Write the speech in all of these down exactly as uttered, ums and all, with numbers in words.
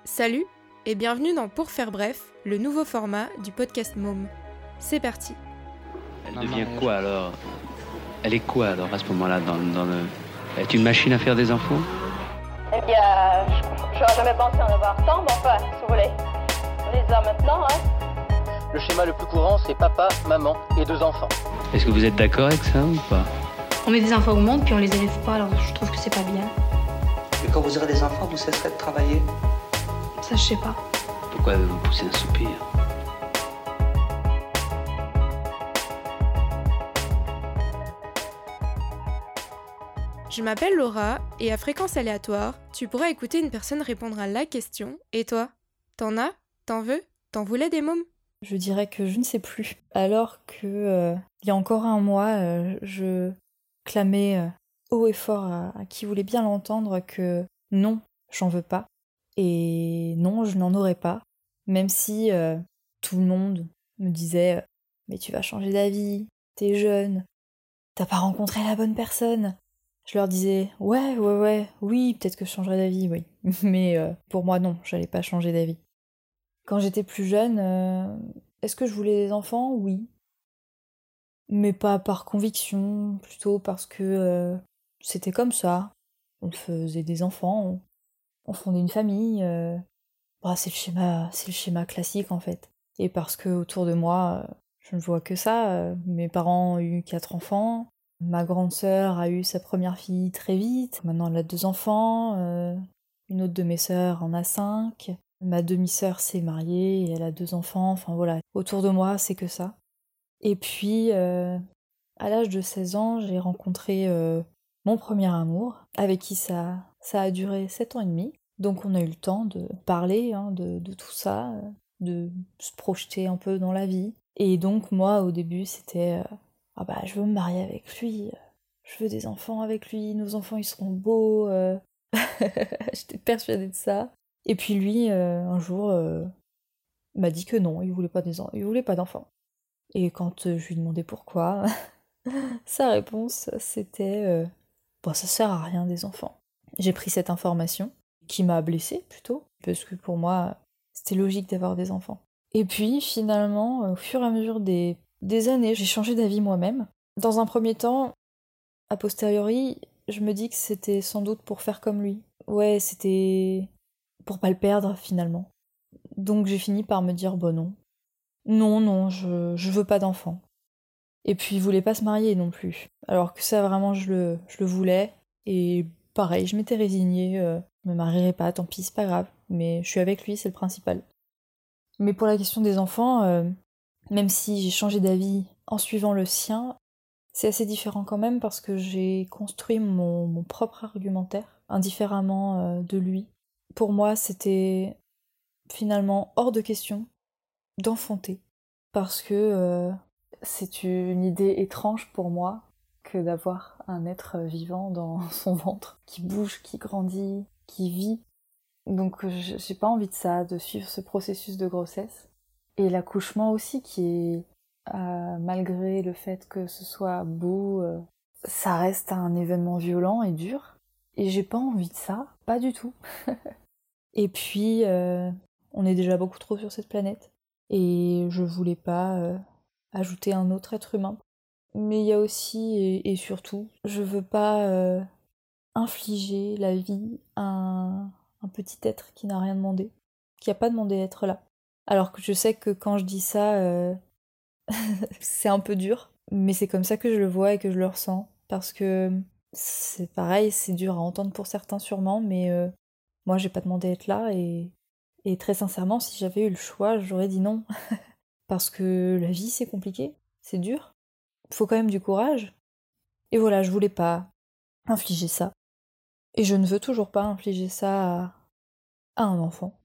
Salut et bienvenue dans Pour faire bref, le nouveau format du podcast Môme. C'est parti. Elle devient quoi alors? Elle est quoi alors à ce moment-là dans, dans le... Elle est une machine à faire des enfants? Eh bien, j'aurais jamais pensé en avoir tant, mais enfin, si vous voulez, on les a maintenant, hein. Le schéma le plus courant, c'est papa, maman et deux enfants. Est-ce que vous êtes d'accord avec ça ou pas? On met des enfants au monde puis on les élève pas, alors je trouve que c'est pas bien. Et quand vous aurez des enfants, vous cesserez de travailler? Ça, je sais pas. Pourquoi vous poussez un soupir? Je m'appelle Laura et à fréquence aléatoire, tu pourras écouter une personne répondre à la question. Et toi? T'en as? T'en veux? T'en voulais des mômes? Je dirais que je ne sais plus. Alors que euh, il y a encore un mois, euh, je clamais euh, haut et fort à, à qui voulait bien l'entendre que non, j'en veux pas. Et non, je n'en aurais pas. Même si euh, tout le monde me disait euh, mais tu vas changer d'avis, t'es jeune, t'as pas rencontré la bonne personne. Je leur disais ouais, ouais, ouais, oui, peut-être que je changerai d'avis, oui. Mais euh, pour moi, non, j'allais pas changer d'avis. Quand j'étais plus jeune, euh, est-ce que je voulais des enfants? Oui. Mais pas par conviction, plutôt parce que euh, c'était comme ça. On faisait des enfants, on, on fondait une famille. Euh, bah, c'est le schéma, c'est le schéma classique en fait. Et parce que autour de moi, euh, je ne vois que ça. Euh, mes parents ont eu quatre enfants. Ma grande sœur a eu sa première fille très vite. Maintenant, elle a deux enfants. Euh, une autre de mes sœurs en a cinq. Ma demi-sœur s'est mariée et elle a deux enfants. Enfin voilà, autour de moi, c'est que ça. Et puis, euh, à l'âge de seize ans, j'ai rencontré euh, mon premier amour, avec qui ça, ça a duré sept ans et demi. Donc on a eu le temps de parler hein, de, de tout ça, de se projeter un peu dans la vie. Et donc moi, au début, c'était euh, « Ah bah, je veux me marier avec lui, je veux des enfants avec lui, nos enfants, ils seront beaux. Euh... » J'étais persuadée de ça. Et puis lui, euh, un jour, euh, m'a dit que non, il voulait pas des en- il voulait pas d'enfants. Et quand euh, je lui demandais pourquoi, sa réponse, c'était euh, bon, ça sert à rien des enfants. J'ai pris cette information, qui m'a blessée plutôt, parce que pour moi, c'était logique d'avoir des enfants. Et puis finalement, au fur et à mesure des, des années, j'ai changé d'avis moi-même. Dans un premier temps, a posteriori, je me dis que c'était sans doute pour faire comme lui. Ouais, c'était pour pas le perdre finalement. Donc j'ai fini par me dire bon non. Non, non, je, je veux pas d'enfant. Et puis il voulait pas se marier non plus. Alors que ça vraiment je le, je le voulais. Et pareil, je m'étais résignée, euh, je me marierai pas, tant pis, c'est pas grave. Mais je suis avec lui, c'est le principal. Mais pour la question des enfants, euh, même si j'ai changé d'avis en suivant le sien, c'est assez différent quand même parce que j'ai construit mon, mon propre argumentaire, indifféremment euh, de lui. Pour moi, c'était finalement hors de question d'enfanter. Parce que euh, c'est une idée étrange pour moi que d'avoir un être vivant dans son ventre, qui bouge, qui grandit, qui vit. Donc j'ai pas envie de ça, de suivre ce processus de grossesse. Et l'accouchement aussi, qui est, euh, malgré le fait que ce soit beau, euh, ça reste un événement violent et dur. Et j'ai pas envie de ça, pas du tout. Et puis, euh, on est déjà beaucoup trop sur cette planète. Et je voulais pas euh, ajouter un autre être humain. Mais il y a aussi, et, et surtout, je veux pas euh, infliger la vie à un, un petit être qui n'a rien demandé, qui a pas demandé à être là. Alors que je sais que quand je dis ça, euh, c'est un peu dur, mais c'est comme ça que je le vois et que je le ressens. Parce que c'est pareil, c'est dur à entendre pour certains sûrement, mais euh, moi j'ai pas demandé à être là et, et très sincèrement, si j'avais eu le choix, j'aurais dit non. Parce que la vie c'est compliqué, c'est dur, faut quand même du courage. Et voilà, je voulais pas infliger ça. Et je ne veux toujours pas infliger ça à, à un enfant.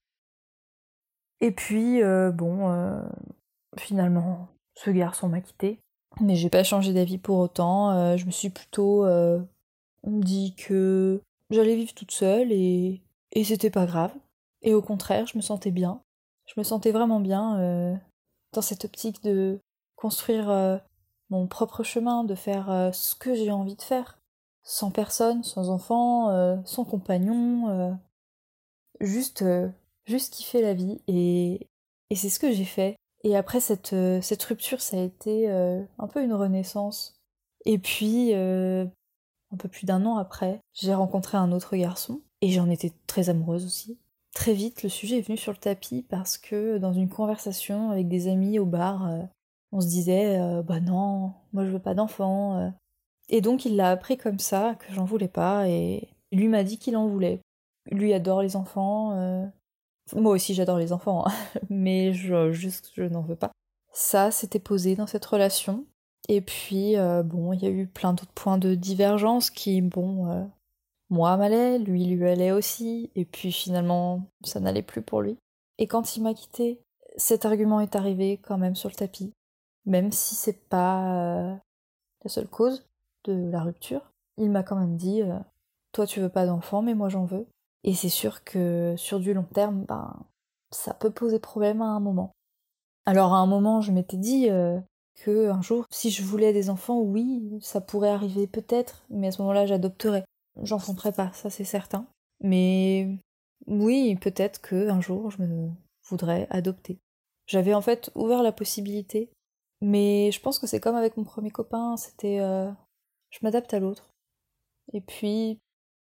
Et puis, euh, bon, euh, finalement, ce garçon m'a quittée. Mais j'ai pas changé d'avis pour autant. Euh, je me suis plutôt euh, dit que j'allais vivre toute seule et, et c'était pas grave. Et au contraire, je me sentais bien. Je me sentais vraiment bien euh, dans cette optique de construire euh, mon propre chemin, de faire euh, ce que j'ai envie de faire. Sans personne, sans enfant, euh, sans compagnon. Euh, juste euh, juste kiffer la vie, et, et c'est ce que j'ai fait. Et après cette, euh, cette rupture, ça a été euh, un peu une renaissance. Et puis, euh, un peu plus d'un an après, j'ai rencontré un autre garçon, et j'en étais très amoureuse aussi. Très vite, le sujet est venu sur le tapis parce que dans une conversation avec des amis au bar, euh, on se disait euh, bah non, moi je veux pas d'enfant. euh. Et donc il l'a appris comme ça, que j'en voulais pas, et lui m'a dit qu'il en voulait. Lui adore les enfants. euh. Moi aussi j'adore les enfants, hein, mais je, juste je n'en veux pas. Ça s'était posé dans cette relation. Et puis, euh, bon, il y a eu plein d'autres points de divergence qui, bon, euh, moi m'allait, lui lui allait aussi, et puis finalement, ça n'allait plus pour lui. Et quand il m'a quitté, cet argument est arrivé quand même sur le tapis, même si c'est pas euh, la seule cause de la rupture. Il m'a quand même dit euh, toi tu veux pas d'enfant, mais moi j'en veux. Et c'est sûr que sur du long terme, ben, ça peut poser problème à un moment. Alors à un moment, je m'étais dit euh, que un jour, si je voulais des enfants, oui, ça pourrait arriver peut-être, mais à ce moment-là, j'adopterais. J'enfanterais pas, ça c'est certain. Mais oui, peut-être que un jour, je me voudrais adopter. J'avais en fait ouvert la possibilité, mais je pense que c'est comme avec mon premier copain, c'était euh, je m'adapte à l'autre. Et puis,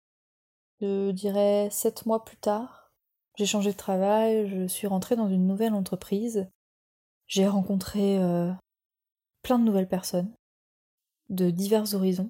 je dirais sept mois plus tard, j'ai changé de travail, je suis rentrée dans une nouvelle entreprise. J'ai rencontré euh, plein de nouvelles personnes, de divers horizons.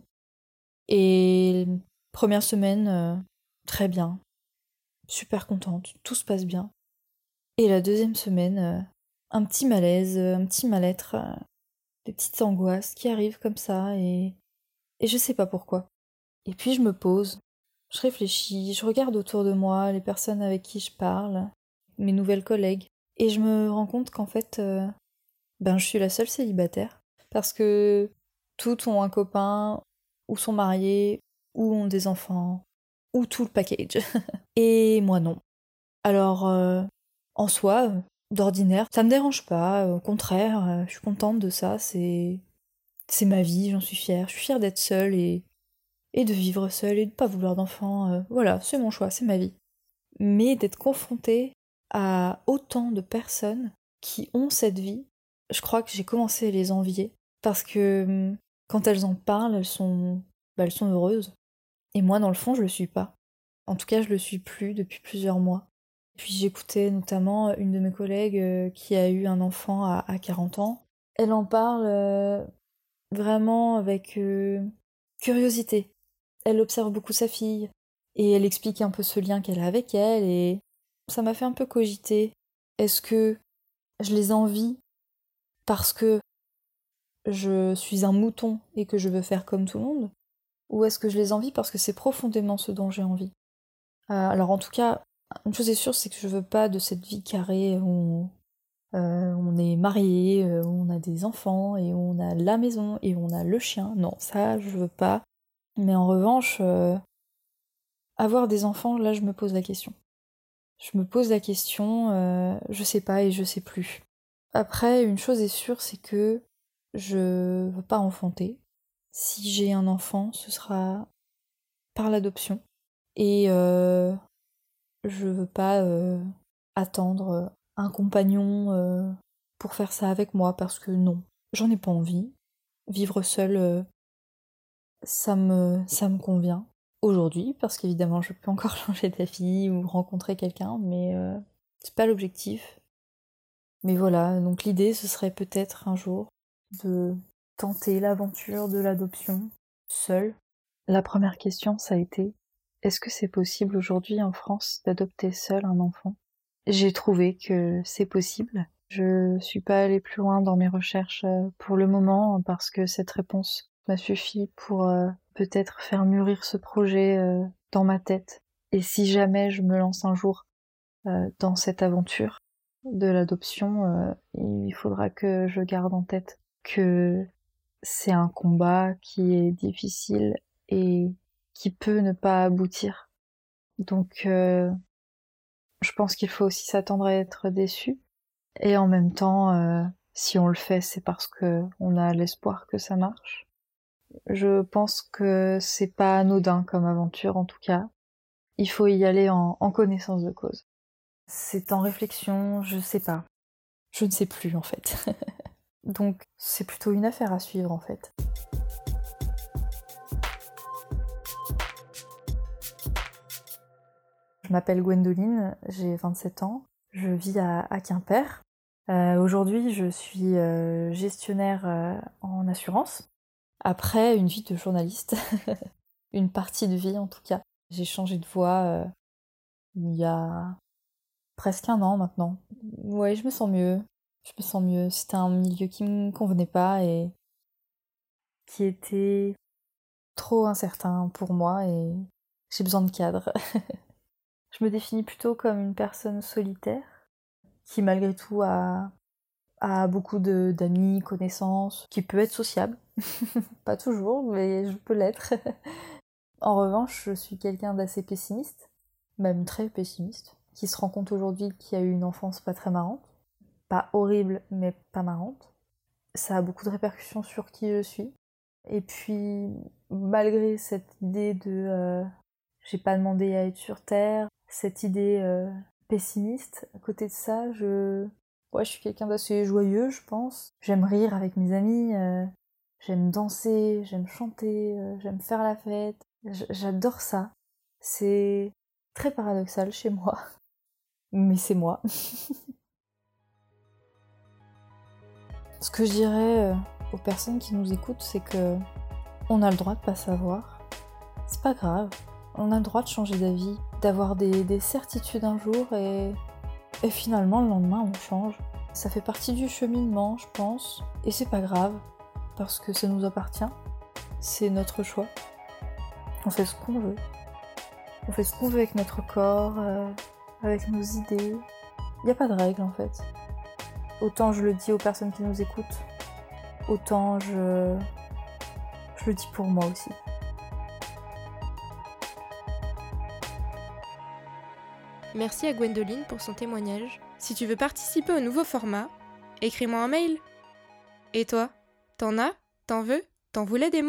Et première semaine, euh, très bien, super contente, tout se passe bien. Et la deuxième semaine, euh, un petit malaise, un petit mal-être, euh, des petites angoisses qui arrivent comme ça, et, et je sais pas pourquoi. Et puis je me pose, je réfléchis, je regarde autour de moi les personnes avec qui je parle, mes nouvelles collègues, et je me rends compte qu'en fait... Euh, Ben, je suis la seule célibataire, parce que toutes ont un copain, ou sont mariées, ou ont des enfants, ou tout le package. Et moi non. Alors, euh, en soi, euh, d'ordinaire, ça me dérange pas, au contraire, euh, je suis contente de ça, c'est... c'est ma vie, j'en suis fière. Je suis fière d'être seule et... et de vivre seule et de pas vouloir d'enfants. euh, voilà, c'est mon choix, c'est ma vie. Mais d'être confrontée à autant de personnes qui ont cette vie, je crois que j'ai commencé à les envier, parce que hum, quand elles en parlent, elles sont, bah, elles sont heureuses. Et moi, dans le fond, je le suis pas. En tout cas, je le suis plus depuis plusieurs mois. Puis j'écoutais notamment une de mes collègues euh, qui a eu un enfant à, à quarante ans. Elle en parle euh, vraiment avec euh, curiosité. Elle observe beaucoup sa fille, et elle explique un peu ce lien qu'elle a avec elle, et ça m'a fait un peu cogiter. Est-ce que je les envie parce que je suis un mouton et que je veux faire comme tout le monde, ou est-ce que je les envie parce que c'est profondément ce dont j'ai envie? Euh, alors en tout cas, une chose est sûre, c'est que je veux pas de cette vie carrée où euh, on est marié, euh, où on a des enfants, et où on a la maison, et où on a le chien. Non, ça, je veux pas. Mais en revanche, euh, avoir des enfants, là, je me pose la question. Je me pose la question, euh, je sais pas et je sais plus. Après, une chose est sûre, c'est que je veux pas enfanter. Si j'ai un enfant, ce sera par l'adoption. Et euh, je veux pas euh, attendre un compagnon euh, pour faire ça avec moi, parce que non, j'en ai pas envie. Vivre seule, euh, ça me, ça me convient. Aujourd'hui, parce qu'évidemment, je peux encore changer d'avis ou rencontrer quelqu'un, mais euh, c'est pas l'objectif. Mais voilà, donc l'idée, ce serait peut-être un jour de tenter l'aventure de l'adoption seule. La première question, ça a été: est-ce que c'est possible aujourd'hui en France d'adopter seul un enfant? J'ai trouvé que c'est possible. Je suis pas allée plus loin dans mes recherches pour le moment, parce que cette réponse m'a suffi pour euh, peut-être faire mûrir ce projet euh, dans ma tête. Et si jamais je me lance un jour euh, dans cette aventure de l'adoption, euh, il faudra que je garde en tête que c'est un combat qui est difficile et qui peut ne pas aboutir. Donc euh, je pense qu'il faut aussi s'attendre à être déçu. Et en même temps, euh, si on le fait, c'est parce que on a l'espoir que ça marche. Je pense que c'est pas anodin comme aventure, en tout cas. Il faut y aller en, en connaissance de cause. C'est en réflexion, je sais pas. Je ne sais plus en fait. Donc c'est plutôt une affaire à suivre en fait. Je m'appelle Gwendoline, j'ai vingt-sept ans, je vis à, à Quimper. Euh, aujourd'hui, je suis euh, gestionnaire euh, en assurance. Après, une vie de journaliste, une partie de vie en tout cas. J'ai changé de voie euh, il y a presque un an maintenant. Ouais, je me sens mieux. Je me sens mieux. C'était un milieu qui me convenait pas et qui était trop incertain pour moi et j'ai besoin de cadre. Je me définis plutôt comme une personne solitaire qui malgré tout a, a beaucoup de, d'amis, connaissances, qui peut être sociable. Pas toujours, mais je peux l'être. En revanche, je suis quelqu'un d'assez pessimiste, même très pessimiste, qui se rend compte aujourd'hui qu'il y a eu une enfance pas très marrante. Pas horrible, mais pas marrante. Ça a beaucoup de répercussions sur qui je suis. Et puis, malgré cette idée de euh, j'ai pas demandé à être sur Terre, cette idée euh, pessimiste, à côté de ça, je, ouais, je suis quelqu'un d'assez joyeux, je pense. J'aime rire avec mes amis, euh, j'aime danser, j'aime chanter, euh, j'aime faire la fête. J- j'adore ça. C'est très paradoxal chez moi, mais c'est moi. Ce que je dirais euh, aux personnes qui nous écoutent, c'est que on a le droit de pas savoir. C'est pas grave. On a le droit de changer d'avis, d'avoir des, des certitudes un jour et, et finalement le lendemain on change. Ça fait partie du cheminement, je pense, et c'est pas grave parce que ça nous appartient. C'est notre choix. On fait ce qu'on veut. On fait ce qu'on veut avec notre corps, euh, avec nos idées. Il n'y a pas de règle en fait. Autant je le dis aux personnes qui nous écoutent, autant je, je le dis pour moi aussi. Merci à Gwendoline pour son témoignage. Si tu veux participer au nouveau format, écris-moi un mail. Et toi, t'en as ? T'en veux ? T'en voulais des mômes ?